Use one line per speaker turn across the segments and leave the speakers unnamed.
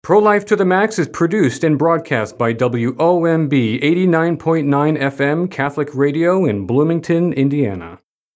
Pro-Life to the Max is produced and broadcast by WOMB 89.9 FM Catholic Radio in Bloomington, Indiana.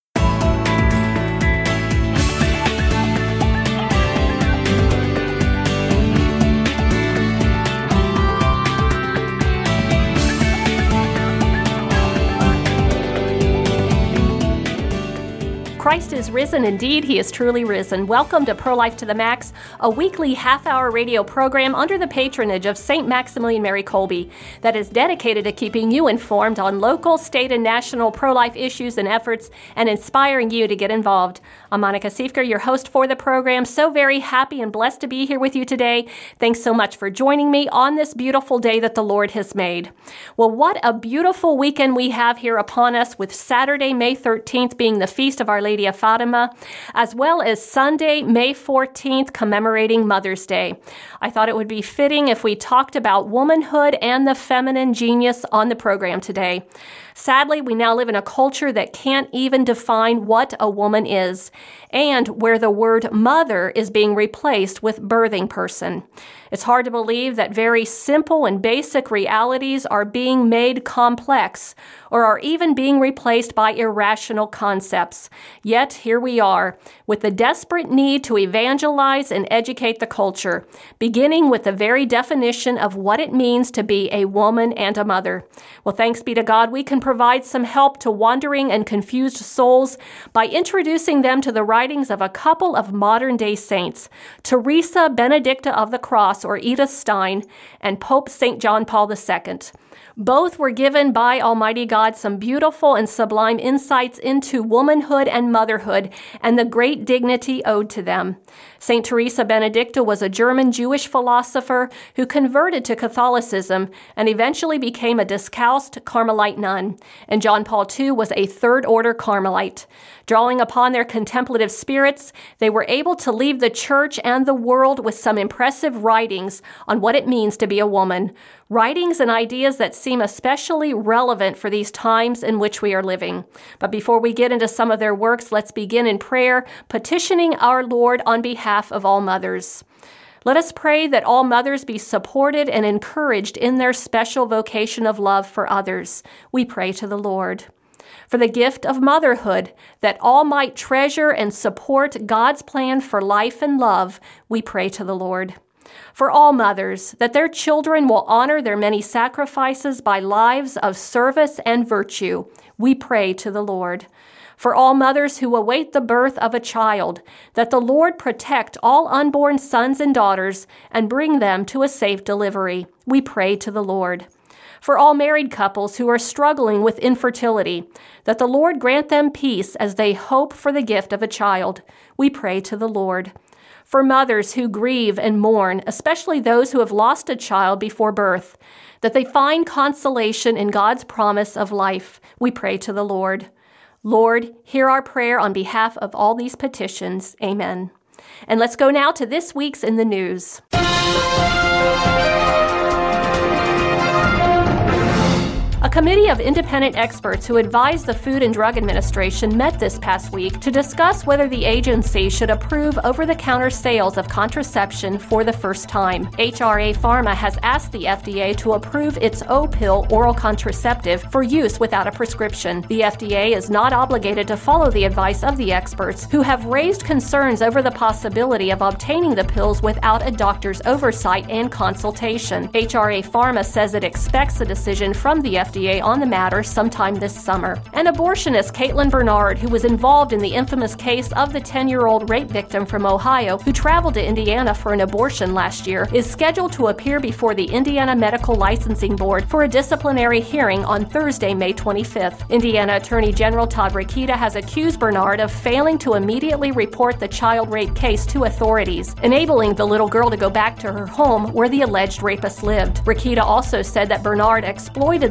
Christ is risen indeed. He is truly risen. Welcome to Pro-Life to the Max, a weekly half-hour radio program under the patronage of St. Maximilian Mary Kolbe that is dedicated to keeping you informed on local, state, and national pro-life issues and efforts and inspiring you to get involved. I'm Monica Siefker, your host for the program. So very happy and blessed to be here with you today. Thanks so much for joining me on this beautiful day that the Lord has made. Well, what a beautiful weekend we have here upon us, with Saturday, May 13th being the Feast of Our Lady of Fatima, as well as Sunday, May 14th, commemorating Mother's Day. I thought it would be fitting if we talked about womanhood and the feminine genius on the program today. Sadly, we now live in a culture that can't even define what a woman is, and where the word mother is being replaced with birthing person. It's hard to believe that very simple and basic realities are being made complex, or are even being replaced by irrational concepts. Yet here we are, with the desperate need to evangelize and educate the culture, beginning with the very definition of what it means to be a woman and a mother. Well, thanks be to God, we can provide some help to wandering and confused souls by introducing them to the writings of a couple of modern-day saints, Teresa Benedicta of the Cross, or Edith Stein, and Pope St. John Paul II. Both were given by Almighty God some beautiful and sublime insights into womanhood and motherhood and the great dignity owed to them. St. Teresa Benedicta was a German Jewish philosopher who converted to Catholicism and eventually became a Discalced Carmelite nun, and John Paul II was a third-order Carmelite. Drawing upon their contemplative spirits, they were able to leave the church and the world with some impressive writings on what it means to be a woman, writings and ideas that seem especially relevant for these times in which we are living. But before we get into some of their works, let's begin in prayer, petitioning our Lord on behalf of all mothers. Let us pray that all mothers be supported and encouraged in their special vocation of love for others. We pray to the Lord. For the gift of motherhood, that all might treasure and support God's plan for life and love, we pray to the Lord. For all mothers, that their children will honor their many sacrifices by lives of service and virtue, we pray to the Lord. For all mothers who await the birth of a child, that the Lord protect all unborn sons and daughters and bring them to a safe delivery, we pray to the Lord. For all married couples who are struggling with infertility, that the Lord grant them peace as they hope for the gift of a child, we pray to the Lord. For mothers who grieve and mourn, especially those who have lost a child before birth, that they find consolation in God's promise of life, we pray to the Lord. Lord, hear our prayer on behalf of all these petitions. Amen. And let's go now to this week's In the News. A committee of independent experts who advised the Food and Drug Administration met this past week to discuss whether the agency should approve over-the-counter sales of contraception for the first time. HRA Pharma has asked the FDA to approve its Opill oral contraceptive for use without a prescription. The FDA is not obligated to follow the advice of the experts, who have raised concerns over the possibility of obtaining the pills without a doctor's oversight and consultation. HRA Pharma says it expects a decision from the FDA on the matter sometime this summer. And abortionist Caitlin Bernard, who was involved in the infamous case of the 10-year-old rape victim from Ohio who traveled to Indiana for an abortion last year, is scheduled to appear before the Indiana Medical Licensing Board for a disciplinary hearing on Thursday, May 25th. Indiana Attorney General Todd Rokita has accused Bernard of failing to immediately report the child rape case to authorities, enabling the little girl to go back to her home where the alleged rapist lived. Rokita also said that Bernard exploited the 10-year-old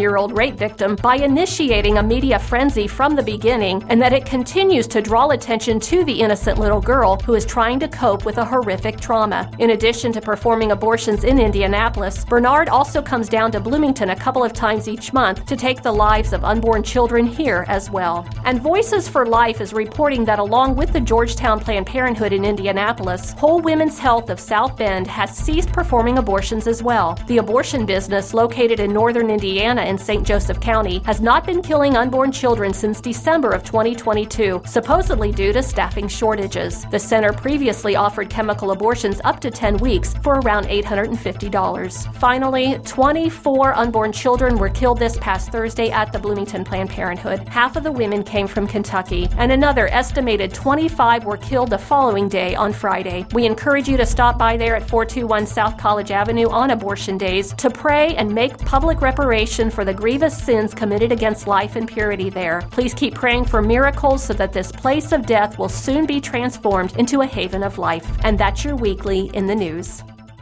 23-year-old rape victim by initiating a media frenzy from the beginning, and that it continues to draw attention to the innocent little girl who is trying to cope with a horrific trauma. In addition to performing abortions in Indianapolis, Bernard also comes down to Bloomington a couple of times each month to take the lives of unborn children here as well. And Voices for Life is reporting that along with the Georgetown Planned Parenthood in Indianapolis, Whole Women's Health of South Bend has ceased performing abortions as well. The abortion business, located in northern Indiana in St. Joseph County, has not been killing unborn children since December of 2022, supposedly due to staffing shortages. The center previously offered chemical abortions up to 10 weeks for around $850. Finally, 24 unborn children were killed this past Thursday at the Bloomington Planned Parenthood. Half of the women came from Kentucky, and another estimated 25 were killed the following day on Friday. We encourage you to stop by there at 421 South College Avenue on abortion days to pray and make public reparation for the grievous sins committed against life and purity there. Please keep praying for miracles so that this place of death will soon be transformed into a haven of life. And that's your weekly in the news.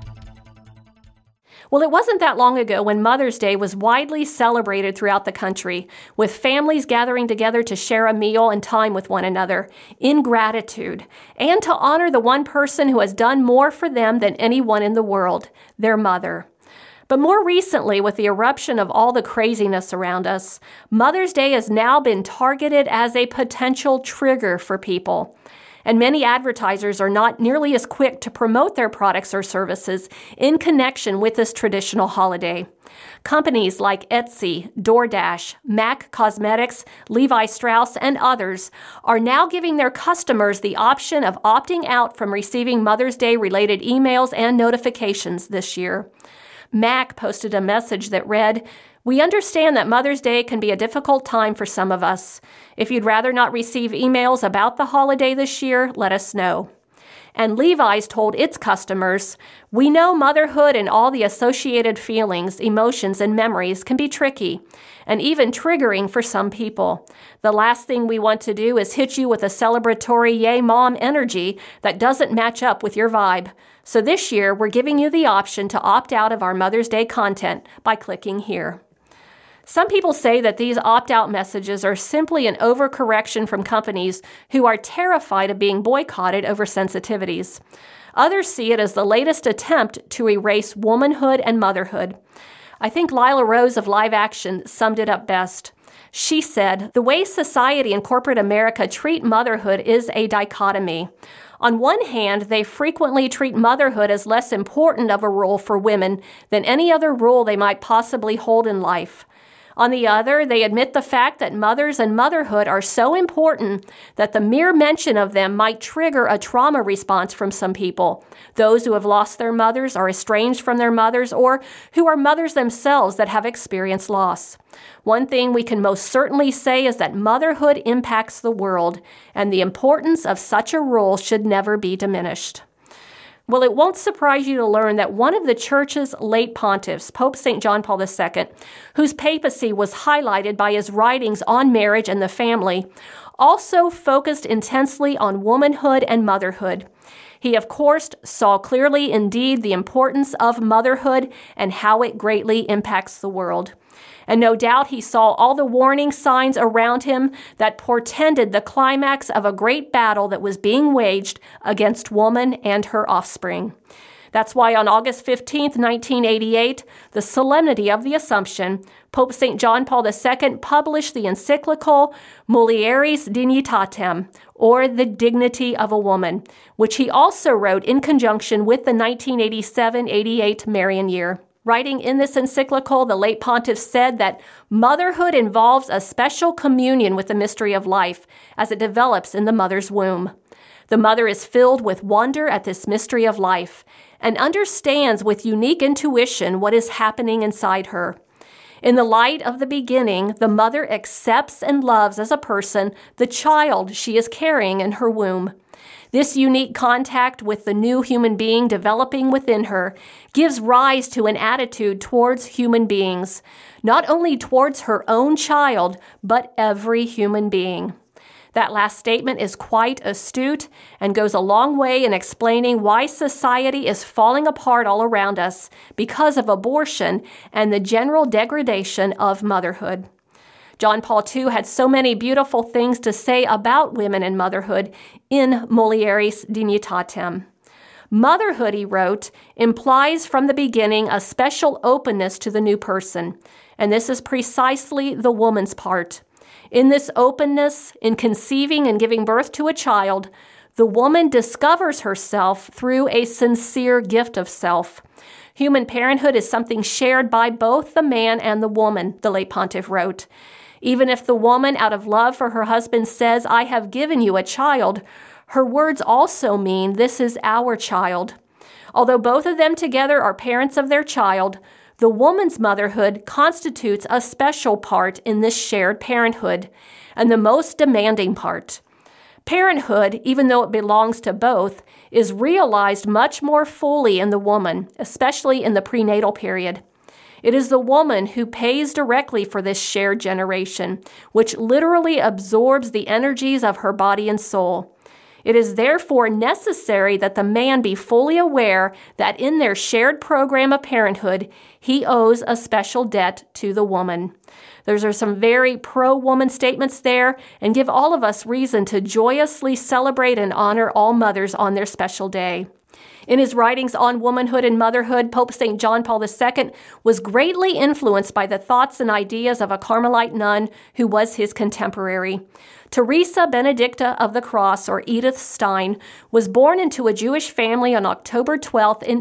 Well, it wasn't that long ago when Mother's Day was widely celebrated throughout the country, with families gathering together to share a meal and time with one another in gratitude, and to honor the one person who has done more for them than anyone in the world, their mother. But more recently, with the eruption of all the craziness around us, Mother's Day has now been targeted as a potential trigger for people. And many advertisers are not nearly as quick to promote their products or services in connection with this traditional holiday. Companies like Etsy, DoorDash, MAC Cosmetics, Levi Strauss, and others are now giving their customers the option of opting out from receiving Mother's Day-related emails and notifications this year. MAC posted a message that read, "We understand that Mother's Day can be a difficult time for some of us. If you'd rather not receive emails about the holiday this year, let us know." And Levi's told its customers, "We know motherhood and all the associated feelings, emotions, and memories can be tricky and even triggering for some people. The last thing we want to do is hit you with a celebratory yay mom energy that doesn't match up with your vibe. So this year, we're giving you the option to opt out of our Mother's Day content by clicking here." Some people say that these opt-out messages are simply an overcorrection from companies who are terrified of being boycotted over sensitivities. Others see it as the latest attempt to erase womanhood and motherhood. I think Lila Rose of Live Action summed it up best. She said, "The way society and corporate America treat motherhood is a dichotomy. On one hand, they frequently treat motherhood as less important of a role for women than any other role they might possibly hold in life. On the other, they admit the fact that mothers and motherhood are so important that the mere mention of them might trigger a trauma response from some people, those who have lost their mothers, are estranged from their mothers, or who are mothers themselves that have experienced loss. One thing we can most certainly say is that motherhood impacts the world, and the importance of such a role should never be diminished." Well, it won't surprise you to learn that one of the Church's late pontiffs, Pope St. John Paul II, whose papacy was highlighted by his writings on marriage and the family, also focused intensely on womanhood and motherhood. He, of course, saw clearly indeed the importance of motherhood and how it greatly impacts the world. And no doubt he saw all the warning signs around him that portended the climax of a great battle that was being waged against woman and her offspring. That's why on August 15, 1988, the Solemnity of the Assumption, Pope St. John Paul II published the encyclical Mulieris Dignitatem, or The Dignity of a Woman, which he also wrote in conjunction with the 1987-88 Marian Year. Writing in this encyclical, the late pontiff said that motherhood involves a special communion with the mystery of life as it develops in the mother's womb. The mother is filled with wonder at this mystery of life and understands with unique intuition what is happening inside her. In the light of the beginning, the mother accepts and loves as a person the child she is carrying in her womb. This unique contact with the new human being developing within her gives rise to an attitude towards human beings, not only towards her own child, but every human being. That last statement is quite astute and goes a long way in explaining why society is falling apart all around us because of abortion and the general degradation of motherhood. John Paul II had so many beautiful things to say about women and motherhood in Mulieris Dignitatem. Motherhood, he wrote, implies from the beginning a special openness to the new person, and this is precisely the woman's part. In this openness, in conceiving and giving birth to a child, the woman discovers herself through a sincere gift of self. Human parenthood is something shared by both the man and the woman, the late pontiff wrote. Even if the woman, out of love for her husband, says, "I have given you a child," her words also mean this is our child. Although both of them together are parents of their child, the woman's motherhood constitutes a special part in this shared parenthood, and the most demanding part. Parenthood, even though it belongs to both, is realized much more fully in the woman, especially in the prenatal period. It is the woman who pays directly for this shared generation, which literally absorbs the energies of her body and soul. It is therefore necessary that the man be fully aware that in their shared program of parenthood, he owes a special debt to the woman. Those are some very pro-woman statements there and give all of us reason to joyously celebrate and honor all mothers on their special day. In his writings on womanhood and motherhood, Pope St. John Paul II was greatly influenced by the thoughts and ideas of a Carmelite nun who was his contemporary. Teresa Benedicta of the Cross, or Edith Stein, was born into a Jewish family on October 12th in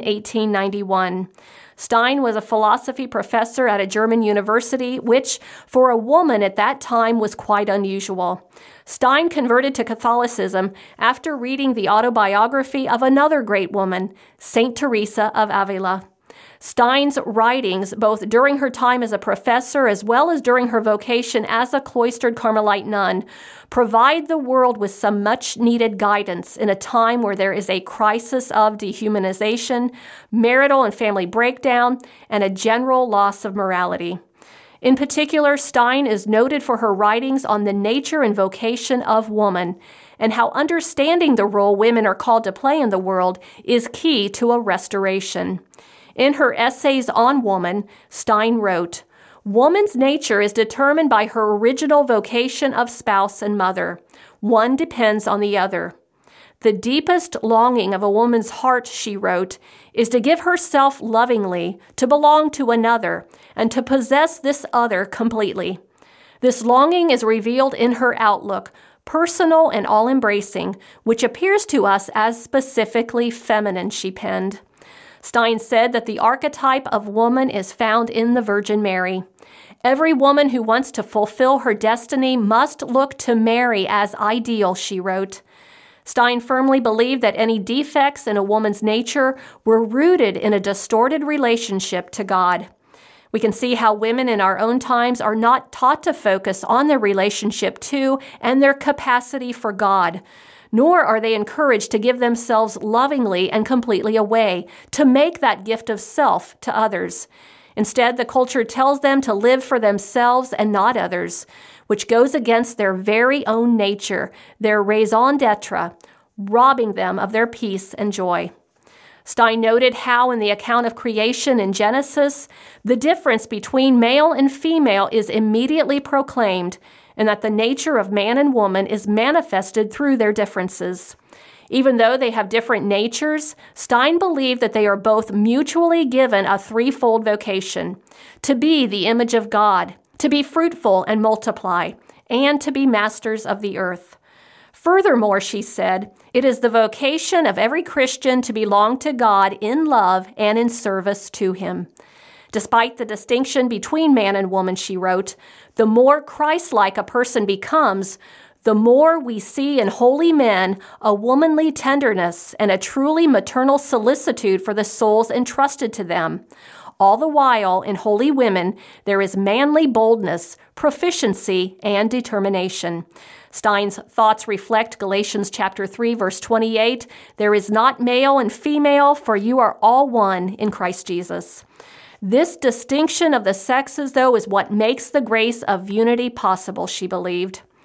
1891. Stein was a philosophy professor at a German university, which, for a woman at that time, was quite unusual. Stein converted to Catholicism after reading the autobiography of another great woman, Saint Teresa of Avila. Stein's writings, both during her time as a professor as well as during her vocation as a cloistered Carmelite nun, provide the world with some much-needed guidance in a time where there is a crisis of dehumanization, marital and family breakdown, and a general loss of morality. In particular, Stein is noted for her writings on the nature and vocation of woman, and how understanding the role women are called to play in the world is key to a restoration. In her essays on woman, Stein wrote, "Woman's nature is determined by her original vocation of spouse and mother. One depends on the other. The deepest longing of a woman's heart," she wrote, "is to give herself lovingly, to belong to another, and to possess this other completely. This longing is revealed in her outlook, personal and all-embracing, which appears to us as specifically feminine," she penned. Stein said that the archetype of woman is found in the Virgin Mary. Every woman who wants to fulfill her destiny must look to Mary as ideal, she wrote. Stein firmly believed that any defects in a woman's nature were rooted in a distorted relationship to God. We can see how women in our own times are not taught to focus on their relationship to and their capacity for God, nor are they encouraged to give themselves lovingly and completely away, to make that gift of self to others. Instead, the culture tells them to live for themselves and not others, which goes against their very own nature, their raison d'etre, robbing them of their peace and joy. Stein noted how in the account of creation in Genesis, the difference between male and female is immediately proclaimed, and that the nature of man and woman is manifested through their differences. Even though they have different natures, Stein believed that they are both mutually given a threefold vocation: to be the image of God, to be fruitful and multiply, and to be masters of the earth. Furthermore, she said, it is the vocation of every Christian to belong to God in love and in service to Him. Despite the distinction between man and woman, she wrote, the more Christ-like a person becomes, the more we see in holy men a womanly tenderness and a truly maternal solicitude for the souls entrusted to them. All the while, in holy women, there is manly boldness, proficiency, and determination. Stein's thoughts reflect Galatians chapter 3, verse 28, there is not male and female, for you are all one in Christ Jesus. This distinction of the sexes, though, is what makes the grace of unity possible, she believed.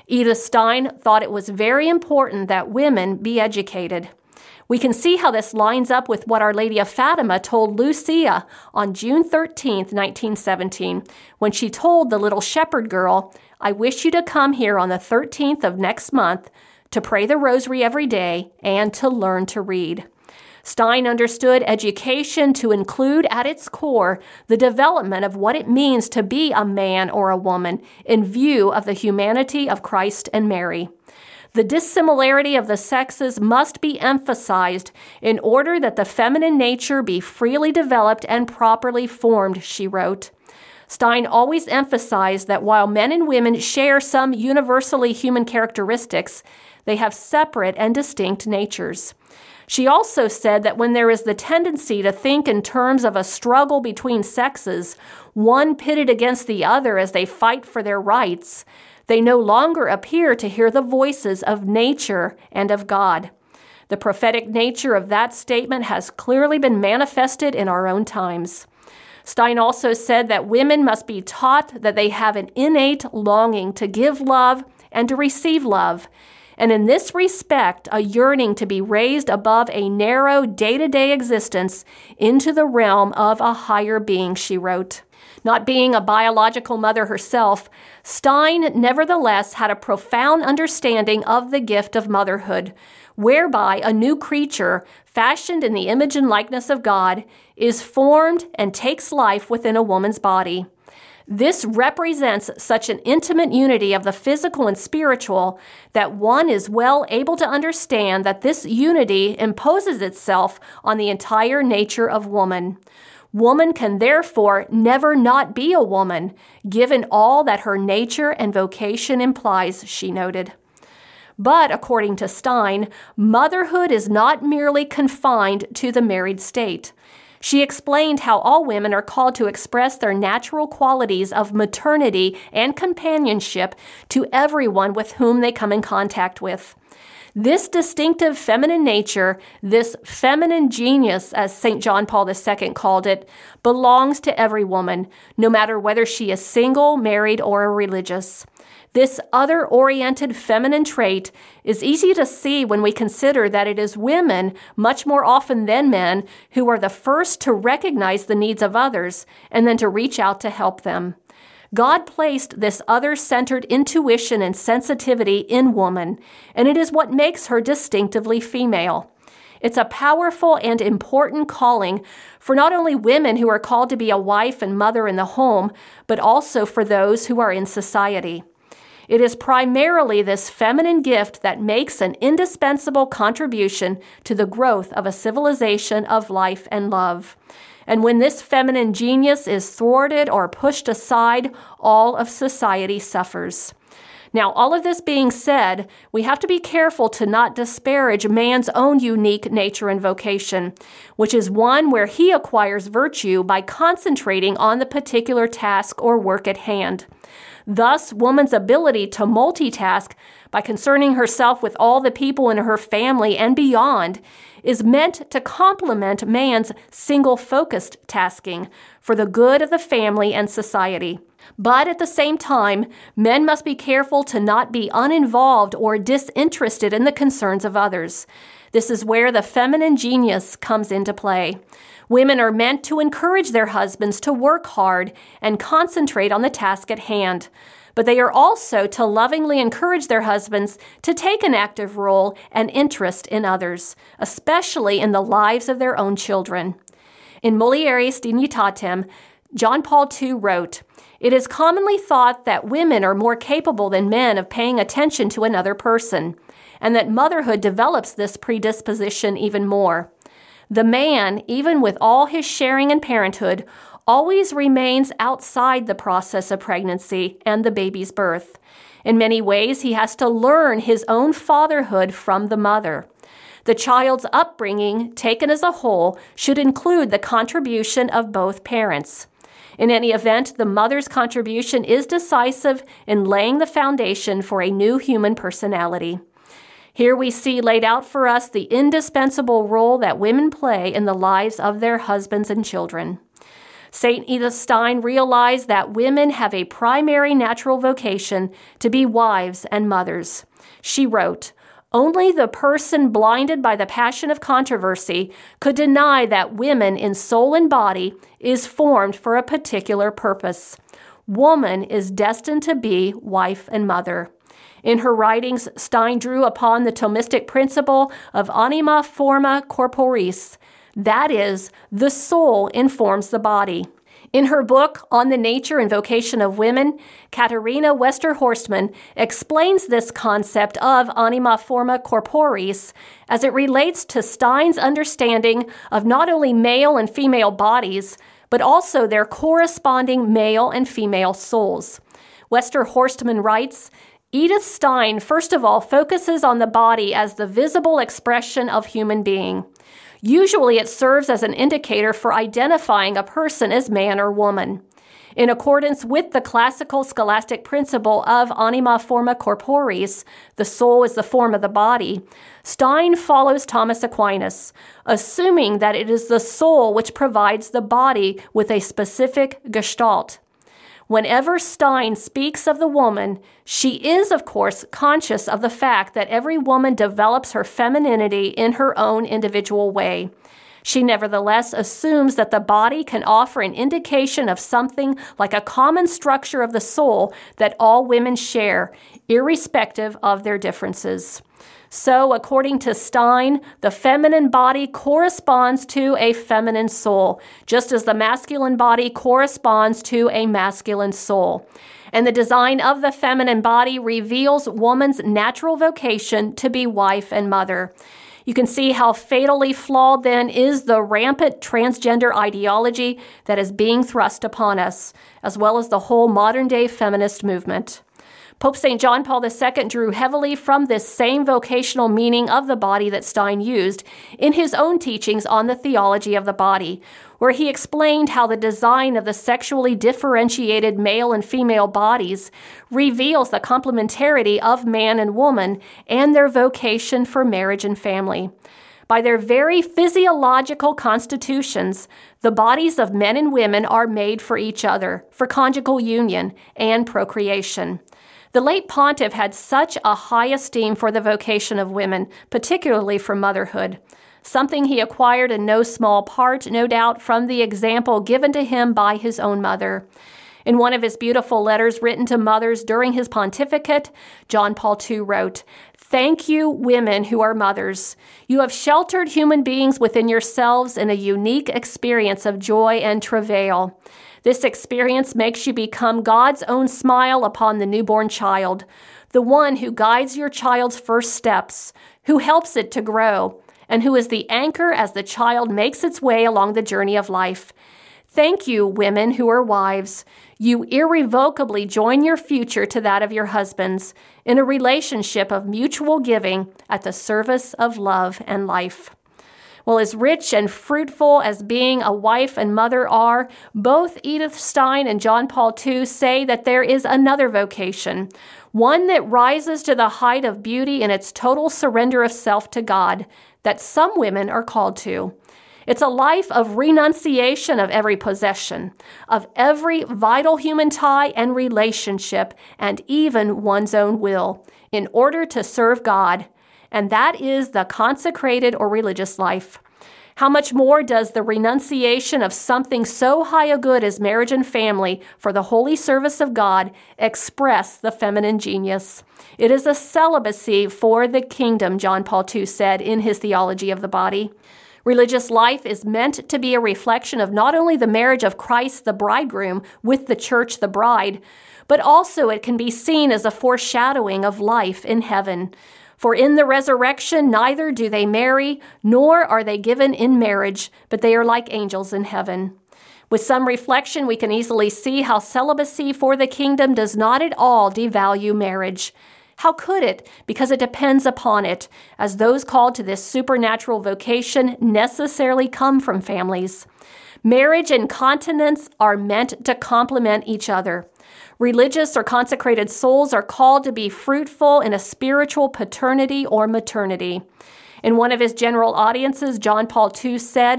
Edith Stein thought it was very important that women be educated. We can see how this lines up with what Our Lady of Fatima told Lucia on June 13, 1917, when she told the little shepherd girl, "I wish you to come here on the 13th of next month to pray the rosary every day and to learn to read." Stein understood education to include at its core the development of what it means to be a man or a woman in view of the humanity of Christ and Mary. The dissimilarity of the sexes must be emphasized in order that the feminine nature be freely developed and properly formed, she wrote. Stein always emphasized that while men and women share some universally human characteristics, they have separate and distinct natures. She also said that when there is the tendency to think in terms of a struggle between sexes, one pitted against the other as they fight for their rights, they no longer appear to hear the voices of nature and of God. The prophetic nature of that statement has clearly been manifested in our own times. Stein also said that women must be taught that they have an innate longing to give love and to receive love, and in this respect, a yearning to be raised above a narrow day-to-day existence into the realm of a higher being, she wrote. Not being a biological mother herself, Stein nevertheless had a profound understanding of the gift of motherhood, whereby a new creature, fashioned in the image and likeness of God, is formed and takes life within a woman's body. This represents such an intimate unity of the physical and spiritual that one is well able to understand that this unity imposes itself on the entire nature of woman. Woman can therefore never not be a woman, given all that her nature and vocation implies, she noted. But, according to Stein, motherhood is not merely confined to the married state. She explained how all women are called to express their natural qualities of maternity and companionship to everyone with whom they come in contact with. This distinctive feminine nature, this feminine genius, as St. John Paul II called it, belongs to every woman, no matter whether she is single, married, or religious. This other-oriented feminine trait is easy to see when we consider that it is women, much more often than men, who are the first to recognize the needs of others and then to reach out to help them. God placed this other-centered intuition and sensitivity in woman, and it is what makes her distinctively female. It's a powerful and important calling for not only women who are called to be a wife and mother in the home, but also for those who are in society. It is primarily this feminine gift that makes an indispensable contribution to the growth of a civilization of life and love. And when this feminine genius is thwarted or pushed aside, all of society suffers. Now, all of this being said, we have to be careful to not disparage man's own unique nature and vocation, which is one where he acquires virtue by concentrating on the particular task or work at hand. Thus, woman's ability to multitask by concerning herself with all the people in her family and beyond is meant to complement man's single-focused tasking for the good of the family and society. But at the same time, men must be careful to not be uninvolved or disinterested in the concerns of others. This is where the feminine genius comes into play. Women are meant to encourage their husbands to work hard and concentrate on the task at hand. But they are also to lovingly encourage their husbands to take an active role and interest in others, especially in the lives of their own children. In Mulieris Dignitatem, John Paul II wrote, "It is commonly thought that women are more capable than men of paying attention to another person, and that motherhood develops this predisposition even more. The man, even with all his sharing in parenthood, always remains outside the process of pregnancy and the baby's birth. In many ways, he has to learn his own fatherhood from the mother. The child's upbringing, taken as a whole, should include the contribution of both parents. In any event, the mother's contribution is decisive in laying the foundation for a new human personality." Here we see laid out for us the indispensable role that women play in the lives of their husbands and children. St. Edith Stein realized that women have a primary natural vocation to be wives and mothers. She wrote, "Only the person blinded by the passion of controversy could deny that woman in soul and body is formed for a particular purpose. Woman is destined to be wife and mother." In her writings, Stein drew upon the Thomistic principle of anima forma corporis. That is, the soul informs the body. In her book, On the Nature and Vocation of Women, Katharina Wester-Horstmann explains this concept of anima forma corporis as it relates to Stein's understanding of not only male and female bodies, but also their corresponding male and female souls. Wester-Horstmann writes, Edith Stein, first of all, focuses on the body as the visible expression of human being. Usually it serves as an indicator for identifying a person as man or woman. In accordance with the classical scholastic principle of anima forma corporis, the soul is the form of the body, Stein follows Thomas Aquinas, assuming that it is the soul which provides the body with a specific gestalt. Whenever Stein speaks of the woman, she is, of course, conscious of the fact that every woman develops her femininity in her own individual way. She nevertheless assumes that the body can offer an indication of something like a common structure of the soul that all women share, irrespective of their differences. So, according to Stein, the feminine body corresponds to a feminine soul, just as the masculine body corresponds to a masculine soul. And the design of the feminine body reveals woman's natural vocation to be wife and mother. You can see how fatally flawed then is the rampant transgender ideology that is being thrust upon us, as well as the whole modern-day feminist movement. Pope St. John Paul II drew heavily from this same vocational meaning of the body that Stein used in his own teachings on the theology of the body, where he explained how the design of the sexually differentiated male and female bodies reveals the complementarity of man and woman and their vocation for marriage and family. By their very physiological constitutions, the bodies of men and women are made for each other, for conjugal union and procreation. The late pontiff had such a high esteem for the vocation of women, particularly for motherhood, something he acquired in no small part, no doubt, from the example given to him by his own mother. In one of his beautiful letters written to mothers during his pontificate, John Paul II wrote, "Thank you, women who are mothers. You have sheltered human beings within yourselves in a unique experience of joy and travail. This experience makes you become God's own smile upon the newborn child, the one who guides your child's first steps, who helps it to grow, and who is the anchor as the child makes its way along the journey of life. Thank you, women who are wives. You irrevocably join your future to that of your husbands in a relationship of mutual giving at the service of love and life." Well, as rich and fruitful as being a wife and mother are, both Edith Stein and John Paul II say that there is another vocation, one that rises to the height of beauty in its total surrender of self to God, that some women are called to. It's a life of renunciation of every possession, of every vital human tie and relationship, and even one's own will, in order to serve God. And that is the consecrated or religious life. How much more does the renunciation of something so high a good as marriage and family for the holy service of God express the feminine genius? It is a celibacy for the kingdom, John Paul II said in his Theology of the Body. Religious life is meant to be a reflection of not only the marriage of Christ, the bridegroom, with the church, the bride, but also it can be seen as a foreshadowing of life in heaven. For in the resurrection, neither do they marry, nor are they given in marriage, but they are like angels in heaven. With some reflection, we can easily see how celibacy for the kingdom does not at all devalue marriage. How could it? Because it depends upon it, as those called to this supernatural vocation necessarily come from families. Marriage and continence are meant to complement each other. Religious or consecrated souls are called to be fruitful in a spiritual paternity or maternity. In one of his general audiences, John Paul II said,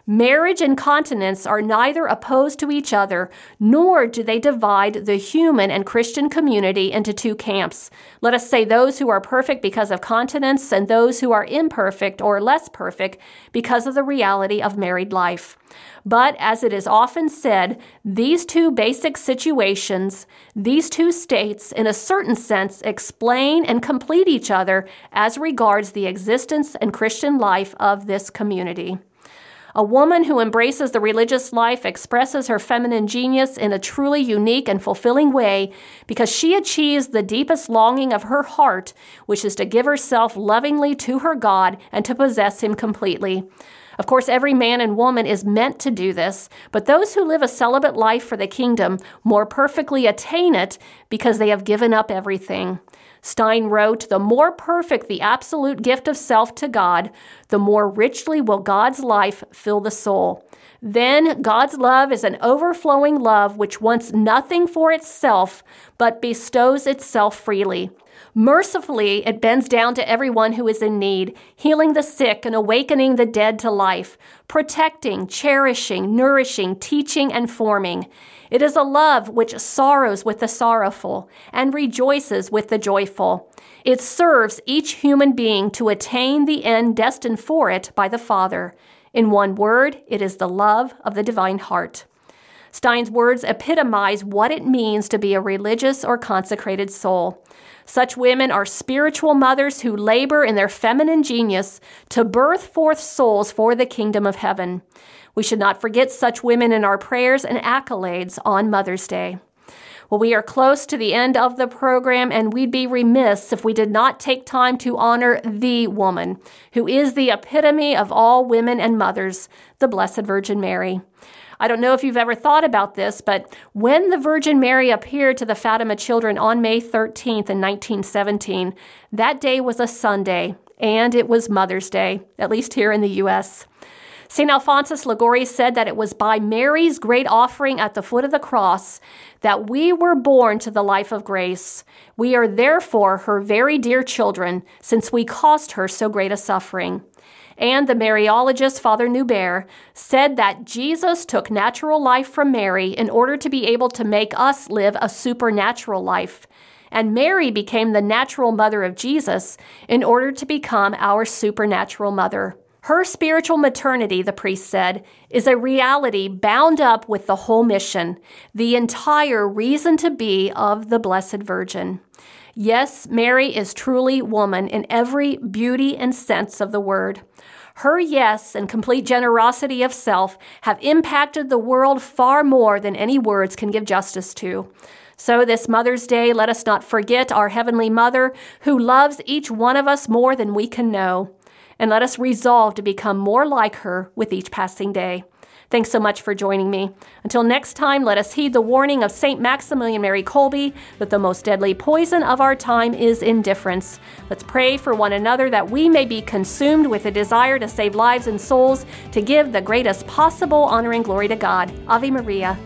Marriage and continence are neither opposed to each other, nor do they divide the human and Christian community into two camps. Let us say those who are perfect because of continence and those who are imperfect or less perfect because of the reality of married life. But as it is often said, these two basic situations, these two states, in a certain sense, explain and complete each other as regards the existence and Christian life of this community. A woman who embraces the religious life expresses her feminine genius in a truly unique and fulfilling way because she achieves the deepest longing of her heart, which is to give herself lovingly to her God and to possess Him completely. Of course, every man and woman is meant to do this, but those who live a celibate life for the kingdom more perfectly attain it because they have given up everything. Stein wrote, "The more perfect the absolute gift of self to God, the more richly will God's life fill the soul. Then God's love is an overflowing love which wants nothing for itself, but bestows itself freely. Mercifully, it bends down to everyone who is in need, healing the sick and awakening the dead to life, protecting, cherishing, nourishing, teaching, and forming. It is a love which sorrows with the sorrowful and rejoices with the joyful. It serves each human being to attain the end destined for it by the Father. In one word, it is the love of the divine heart." Stein's words epitomize what it means to be a religious or consecrated soul. Such women are spiritual mothers who labor in their feminine genius to birth forth souls for the kingdom of heaven. We should not forget such women in our prayers and accolades on Mother's Day. Well, we are close to the end of the program, and we'd be remiss if we did not take time to honor the woman, who is the epitome of all women and mothers, the Blessed Virgin Mary. I don't know if you've ever thought about this, but when the Virgin Mary appeared to the Fatima children on May 13th in 1917, that day was a Sunday, and it was Mother's Day, at least here in the U.S. St. Alphonsus Liguori said that it was by Mary's great offering at the foot of the cross that we were born to the life of grace. We are therefore her very dear children, since we cost her so great a suffering. And the Mariologist, Father Newbear, said that Jesus took natural life from Mary in order to be able to make us live a supernatural life. And Mary became the natural mother of Jesus in order to become our supernatural mother. Her spiritual maternity, the priest said, is a reality bound up with the whole mission, the entire reason to be of the Blessed Virgin. Yes, Mary is truly woman in every beauty and sense of the word. Her yes and complete generosity of self have impacted the world far more than any words can give justice to. So this Mother's Day, let us not forget our Heavenly Mother, who loves each one of us more than we can know. And let us resolve to become more like her with each passing day. Thanks so much for joining me. Until next time, let us heed the warning of St. Maximilian Mary Kolbe that the most deadly poison of our time is indifference. Let's pray for one another that we may be consumed with a desire to save lives and souls, to give the greatest possible honor and glory to God. Ave Maria.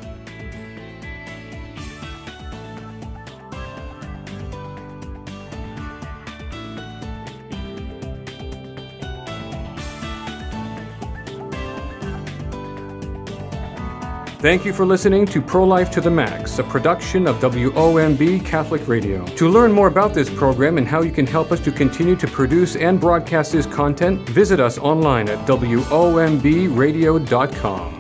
Thank you for listening to Pro-Life to the Max, a production of WOMB Catholic Radio. To learn more about this program and how you can help us to continue to produce and broadcast this content, visit us online at WOMBradio.com.